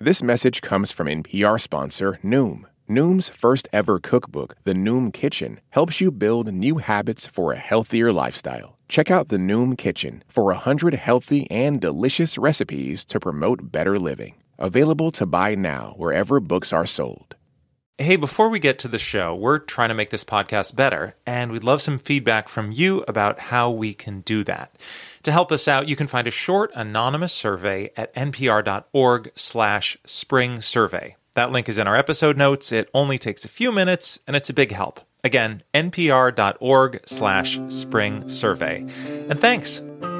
This message comes from NPR sponsor Noom. Noom's first ever cookbook, The Noom Kitchen, helps you build new habits for a healthier lifestyle. Check out The Noom Kitchen for 100 healthy and delicious recipes to promote better living. Available to buy now wherever books are sold. Hey, before we get to the show, we're trying to make this podcast better, and we'd love some feedback from you about how we can do that. To help us out, you can find a short, anonymous survey at npr.org/spring survey. That link is in our episode notes. It only takes a few minutes, and it's a big help. Again, npr.org/spring survey. And thanks.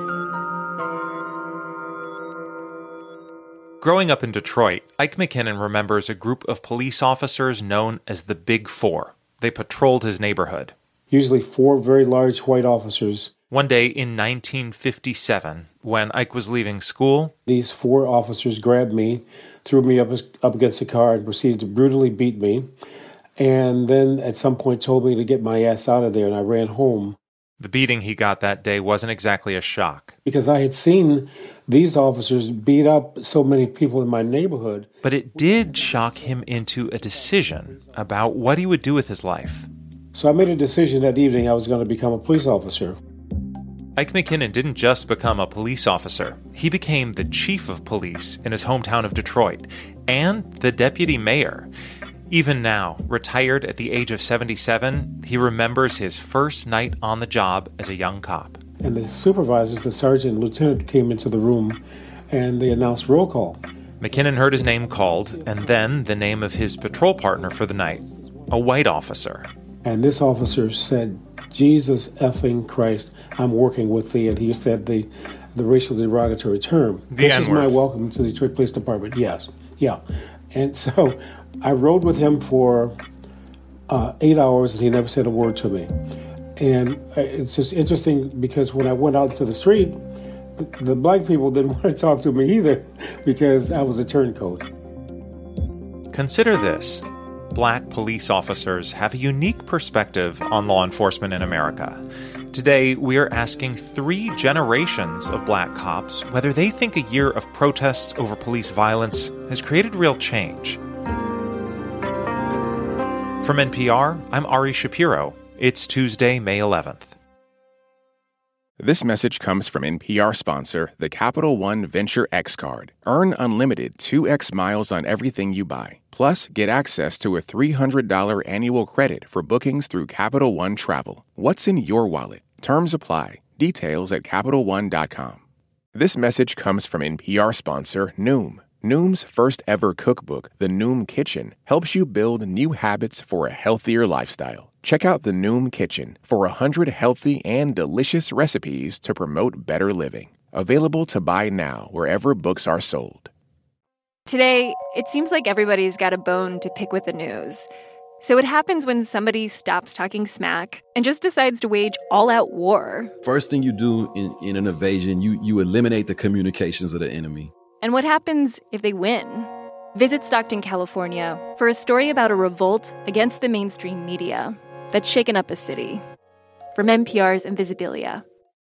Growing up in Detroit, Ike McKinnon remembers a group of police officers known as the Big Four. They patrolled his neighborhood. Usually 4 very large white officers. One day in 1957, when Ike was leaving school, these 4 officers grabbed me, threw me up against the car, and proceeded to brutally beat me. And then at some point told me to get my ass out of there, and I ran home. The beating he got that day wasn't exactly a shock. Because I had seen these officers beat up so many people in my neighborhood. But it did shock him into a decision about what he would do with his life. So I made a decision that evening I was going to become a police officer. Ike McKinnon didn't just become a police officer. He became the chief of police in his hometown of Detroit and the deputy mayor. Even now, retired at the age of 77, he remembers his first night on the job as a young cop. And the supervisors, the sergeant and lieutenant, came into the room and they announced roll call. McKinnon heard his name called and then the name of his patrol partner for the night, a white officer. And this officer said, "Jesus effing Christ, I'm working with thee." And he said the racial derogatory term. The This is my welcome to the Detroit Police Department. Yes. Yeah. And so I rode with him for 8 hours and he never said a word to me. And it's just interesting because when I went out to the street, the black people didn't want to talk to me either because I was a turncoat. Consider this. Black police officers have a unique perspective on law enforcement in America. Today, we are asking 3 generations of black cops whether they think a year of protests over police violence has created real change. From NPR, I'm Ari Shapiro. It's Tuesday, May 11th. This message comes from NPR sponsor, the Capital One Venture X Card. Earn unlimited 2x miles on everything you buy. Plus, get access to a $300 annual credit for bookings through Capital One Travel. What's in your wallet? Terms apply. Details at CapitalOne.com. This message comes from NPR sponsor Noom. Noom's first ever cookbook, The Noom Kitchen, helps you build new habits for a healthier lifestyle. Check out The Noom Kitchen for 100 healthy and delicious recipes to promote better living. Available to buy now wherever books are sold. Today, it seems like everybody's got a bone to pick with the news. So what happens when somebody stops talking smack and just decides to wage all-out war? First thing you do in an invasion, you eliminate the communications of the enemy. And what happens if they win? Visit Stockton, California for a story about a revolt against the mainstream media that's shaken up a city. From NPR's Invisibilia.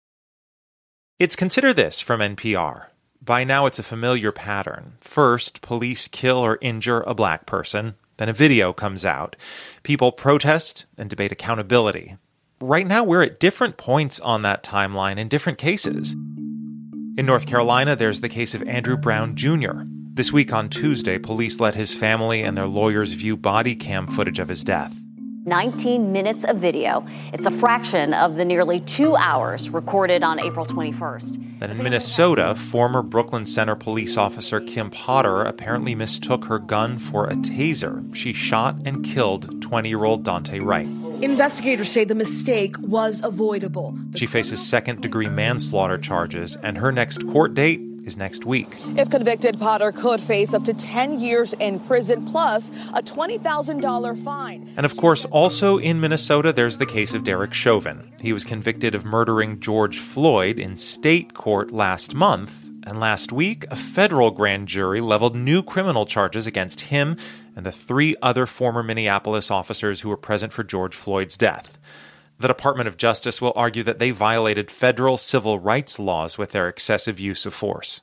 It's Consider This from NPR. By now, it's a familiar pattern. First, police kill or injure a black person. Then a video comes out. People protest and debate accountability. Right now, we're at different points on that timeline in different cases. In North Carolina, there's the case of Andrew Brown Jr. This week on Tuesday, police let his family and their lawyers view body cam footage of his death. 19 minutes of video. It's a fraction of the nearly 2 hours recorded on April 21st. Then in Minnesota, former Brooklyn Center police officer Kim Potter apparently mistook her gun for a taser. She shot and killed 20-year-old Dante Wright. Investigators say the mistake was avoidable. She faces second-degree manslaughter charges, and her next court date is next week. If convicted, Potter could face up to 10 years in prison plus a $20,000 fine. And of course, also in Minnesota, there's the case of Derek Chauvin. He was convicted of murdering George Floyd in state court last month, and last week, a federal grand jury leveled new criminal charges against him and the 3 other former Minneapolis officers who were present for George Floyd's death. The Department of Justice will argue that they violated federal civil rights laws with their excessive use of force.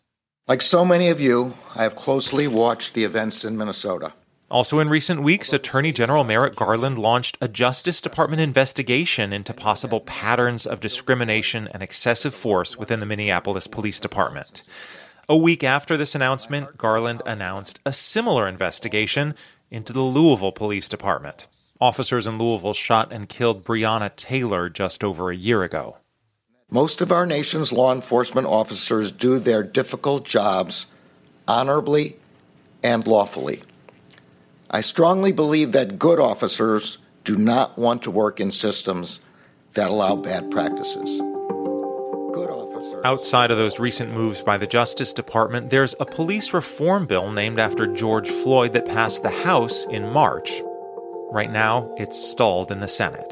Like so many of you, I have closely watched the events in Minnesota. Also in recent weeks, Attorney General Merrick Garland launched a Justice Department investigation into possible patterns of discrimination and excessive force within the Minneapolis Police Department. A week after this announcement, Garland announced a similar investigation into the Louisville Police Department. Officers in Louisville shot and killed Breonna Taylor just over a year ago. Most of our nation's law enforcement officers do their difficult jobs honorably and lawfully. I strongly believe that good officers do not want to work in systems that allow bad practices. Good officers. Outside of those recent moves by the Justice Department, there's a police reform bill named after George Floyd that passed the House in March. Right now, it's stalled in the Senate.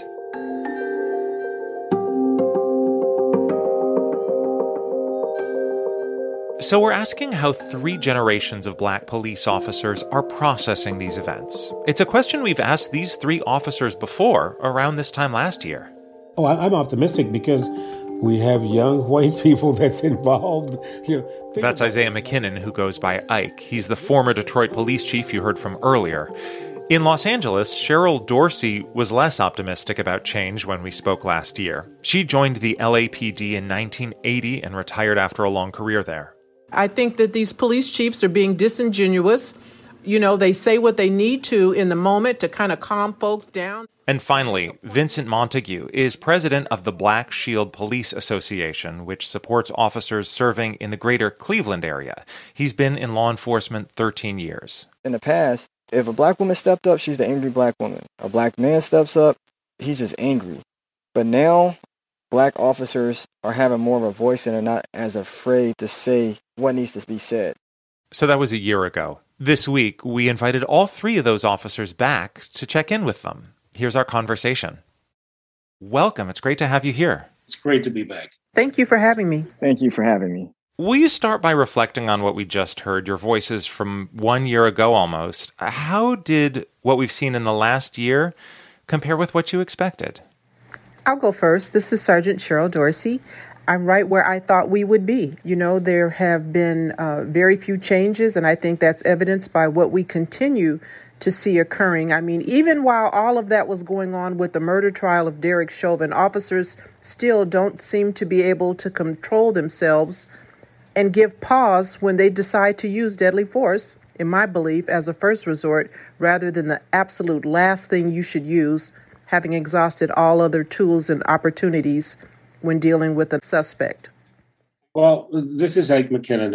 So we're asking how 3 generations of black police officers are processing these events. It's a question we've asked these 3 officers before, around this time last year. Oh, I'm optimistic because we have young white people that's involved. That's Isaiah McKinnon, who goes by Ike. He's the former Detroit police chief you heard from earlier. In Los Angeles, Cheryl Dorsey was less optimistic about change when we spoke last year. She joined the LAPD in 1980 and retired after a long career there. I think that these police chiefs are being disingenuous. They say what they need to in the moment to kind of calm folks down. And finally, Vincent Montague is president of the Black Shield Police Association, which supports officers serving in the greater Cleveland area. He's been in law enforcement 13 years. In the past, if a black woman stepped up, she's the angry black woman. A black man steps up, he's just angry. But now, black officers are having more of a voice and are not as afraid to say what needs to be said. So that was a year ago. This week, we invited all 3 of those officers back to check in with them. Here's our conversation. Welcome. It's great to have you here. It's great to be back. Thank you for having me. Thank you for having me. Will you start by reflecting on what we just heard, your voices from 1 year ago almost? How did what we've seen in the last year compare with what you expected? I'll go first. This is Sergeant Cheryl Dorsey. I'm right where I thought we would be. There have been very few changes, and I think that's evidenced by what we continue to see occurring. I mean, even while all of that was going on with the murder trial of Derek Chauvin, officers still don't seem to be able to control themselves and give pause when they decide to use deadly force, in my belief, as a first resort, rather than the absolute last thing you should use, having exhausted all other tools and opportunities when dealing with a suspect. Well, this is Ike McKinnon,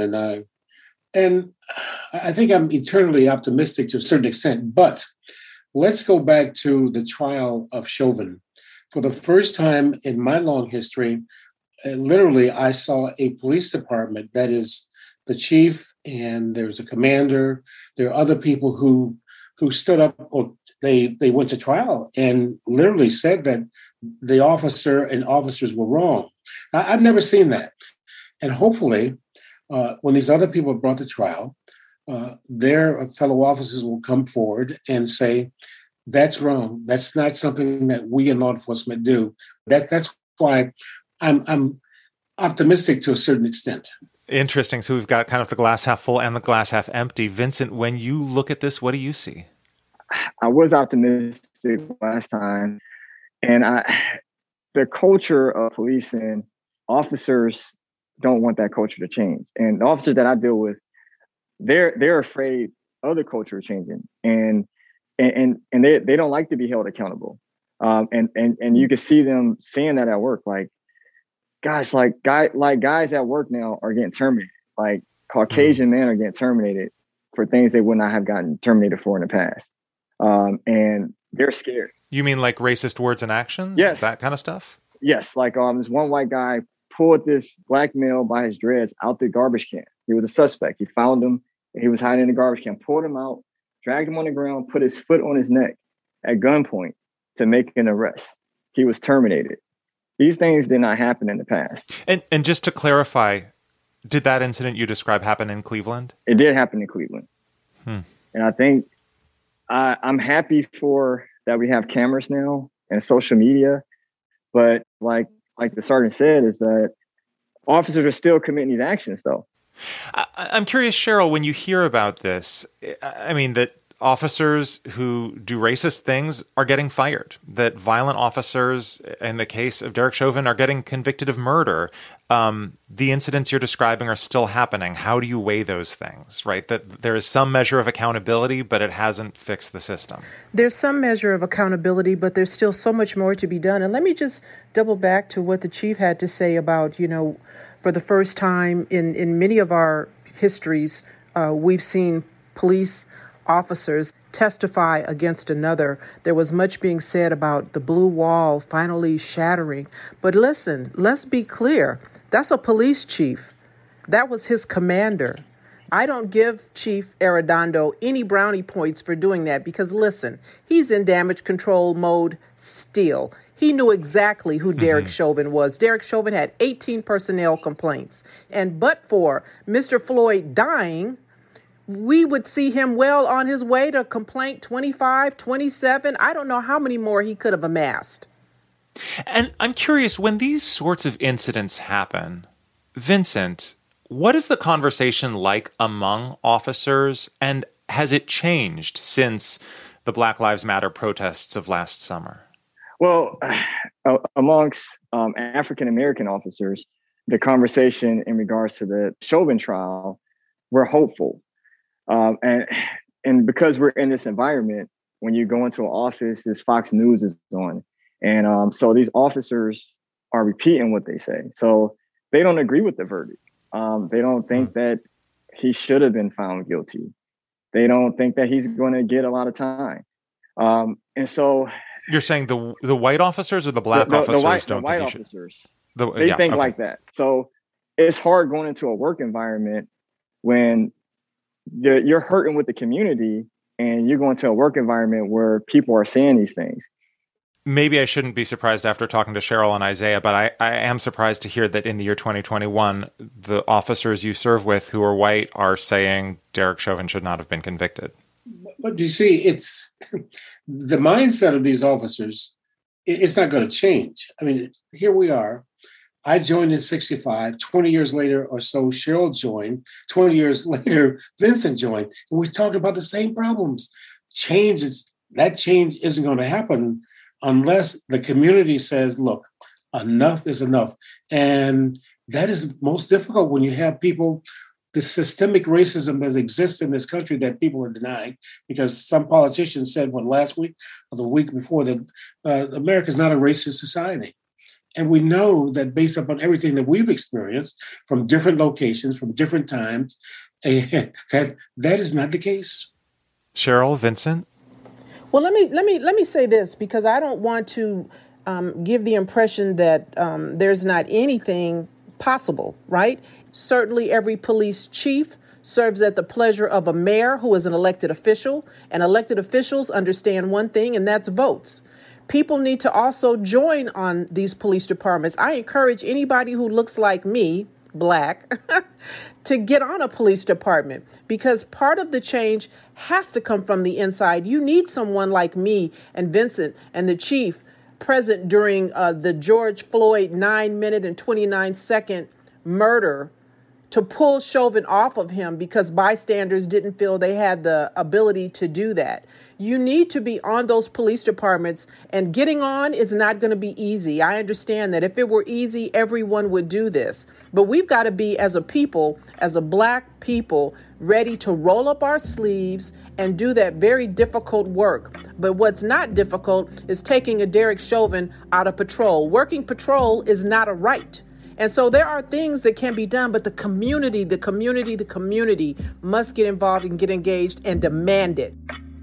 and I think I'm eternally optimistic to a certain extent, but let's go back to the trial of Chauvin. For the first time in my long history, literally, I saw a police department that is the chief, and there's a commander. There are other people who stood up, or they went to trial and literally said that the officer and officers were wrong. I've never seen that. And hopefully, when these other people are brought to trial, their fellow officers will come forward and say, that's wrong. That's not something that we in law enforcement do. That's why I'm optimistic to a certain extent. Interesting. So we've got kind of the glass half full and the glass half empty. Vincent, when you look at this, what do you see? I was optimistic last time. And the culture of policing, officers don't want that culture to change. And the officers that I deal with, they're afraid of the culture changing, and they don't like to be held accountable. And you can see them saying that at work, like, gosh, guys at work now are getting terminated. Like Caucasian men are getting terminated for things they would not have gotten terminated for in the past. And they're scared. You mean like racist words and actions? Yes. That kind of stuff? Yes. Like this one white guy pulled this black male by his dreads out the garbage can. He was a suspect. He found him. He was hiding in the garbage can, pulled him out, dragged him on the ground, put his foot on his neck at gunpoint to make an arrest. He was terminated. These things did not happen in the past. And just to clarify, did that incident you describe happen in Cleveland? It did happen in Cleveland. And I think I'm happy for that we have cameras now and social media. But like the sergeant said, is that officers are still committing these actions, though. I'm curious, Cheryl, when you hear about this, I mean, that officers who do racist things are getting fired, that violent officers, in the case of Derek Chauvin, are getting convicted of murder. The incidents you're describing are still happening. How do you weigh those things, right? That there is some measure of accountability, but it hasn't fixed the system. There's some measure of accountability, but there's still so much more to be done. And let me just double back to what the chief had to say about, for the first time in many of our histories, we've seen police officers testify against another. There was much being said about the blue wall finally shattering. But listen, let's be clear. That's a police chief. That was his commander. I don't give Chief Arredondo any brownie points for doing that because, listen, he's in damage control mode still. He knew exactly who Derek Chauvin was. Derek Chauvin had 18 personnel complaints. And but for Mr. Floyd dying, we would see him well on his way to complaint 25, 27. I don't know how many more he could have amassed. And I'm curious, when these sorts of incidents happen, Vincent, what is the conversation like among officers, and has it changed since the Black Lives Matter protests of last summer? Well, amongst African-American officers, the conversation in regards to the Chauvin trial, we're hopeful. And because we're in this environment, when you go into an office, this Fox News is on. And so these officers are repeating what they say. So they don't agree with the verdict. They don't think that he should have been found guilty. They don't think that he's going to get a lot of time. And so you're saying the white officers or the black officers don't think he should? Officers. They think like that. So it's hard going into a work environment when you're hurting with the community and you're going to a work environment where people are saying these things. Maybe I shouldn't be surprised after talking to Cheryl and Isaiah, but I am surprised to hear that in the year 2021, the officers you serve with who are white are saying Derek Chauvin should not have been convicted. But you see, it's the mindset of these officers, it's not going to change. I mean, here we are. I joined in 65. 20 years later or so, Cheryl joined. 20 years later, Vincent joined. And we're talking about the same problems. That change isn't going to happen unless the community says, look, enough is enough. And that is most difficult when you have people, the systemic racism that exists in this country that people are denying, because some politicians said, last week or the week before, that America is not a racist society. And we know that based upon everything that we've experienced from different locations, from different times, that is not the case. Cheryl, Vincent? Well, let me say this, because I don't want to give the impression that there's not anything possible, right? Certainly every police chief serves at the pleasure of a mayor who is an elected official, and elected officials understand one thing, and that's votes. People need to also join on these police departments. I encourage anybody who looks like me, Black, to get on a police department, because part of the change has to come from the inside. You need someone like me and Vincent and the chief present during the George Floyd 9-minute and 29-second murder to pull Chauvin off of him because bystanders didn't feel they had the ability to do that. You need to be on those police departments, and getting on is not going to be easy. I understand that if it were easy, everyone would do this. But we've got to be, as a people, as a Black people, ready to roll up our sleeves and do that very difficult work. But what's not difficult is taking a Derek Chauvin out of patrol. Working patrol is not a right. And so there are things that can be done, but the community must get involved and get engaged and demand it.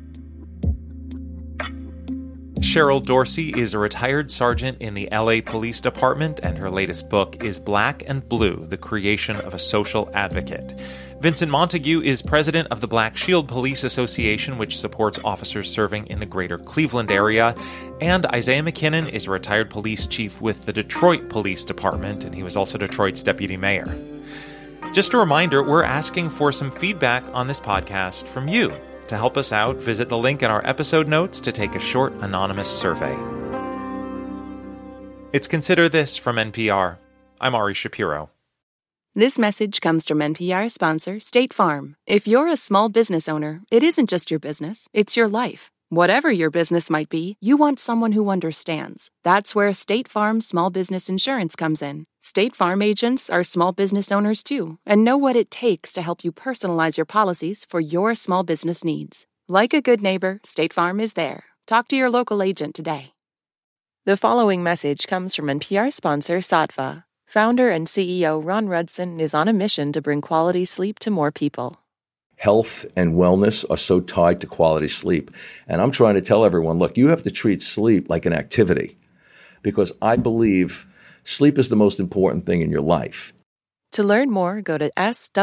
Cheryl Dorsey is a retired sergeant in the LA Police Department, and her latest book is Black and Blue, The Creation of a Social Advocate. Vincent Montague is president of the Black Shield Police Association, which supports officers serving in the greater Cleveland area. And Isaiah McKinnon is a retired police chief with the Detroit Police Department, and he was also Detroit's deputy mayor. Just a reminder, we're asking for some feedback on this podcast from you. To help us out, visit the link in our episode notes to take a short anonymous survey. It's Consider This from NPR. I'm Ari Shapiro. This message comes from NPR sponsor State Farm. If you're a small business owner, it isn't just your business, it's your life. Whatever your business might be, you want someone who understands. That's where State Farm Small Business Insurance comes in. State Farm agents are small business owners too, and know what it takes to help you personalize your policies for your small business needs. Like a good neighbor, State Farm is there. Talk to your local agent today. The following message comes from NPR sponsor Saatva. Founder and CEO Ron Rudson is on a mission to bring quality sleep to more people. Health and wellness are so tied to quality sleep. And I'm trying to tell everyone, look, you have to treat sleep like an activity, because I believe sleep is the most important thing in your life. To learn more, go to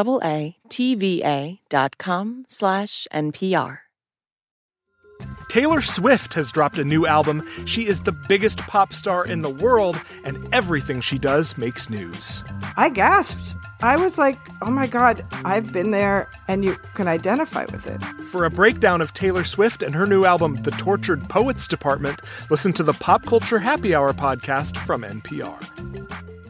SAATVA.com/NPR. Taylor Swift has dropped a new album. She is the biggest pop star in the world, and everything she does makes news. I gasped. I was like, oh my God, I've been there, and you can identify with it. For a breakdown of Taylor Swift and her new album, The Tortured Poets Department, listen to the Pop Culture Happy Hour podcast from NPR.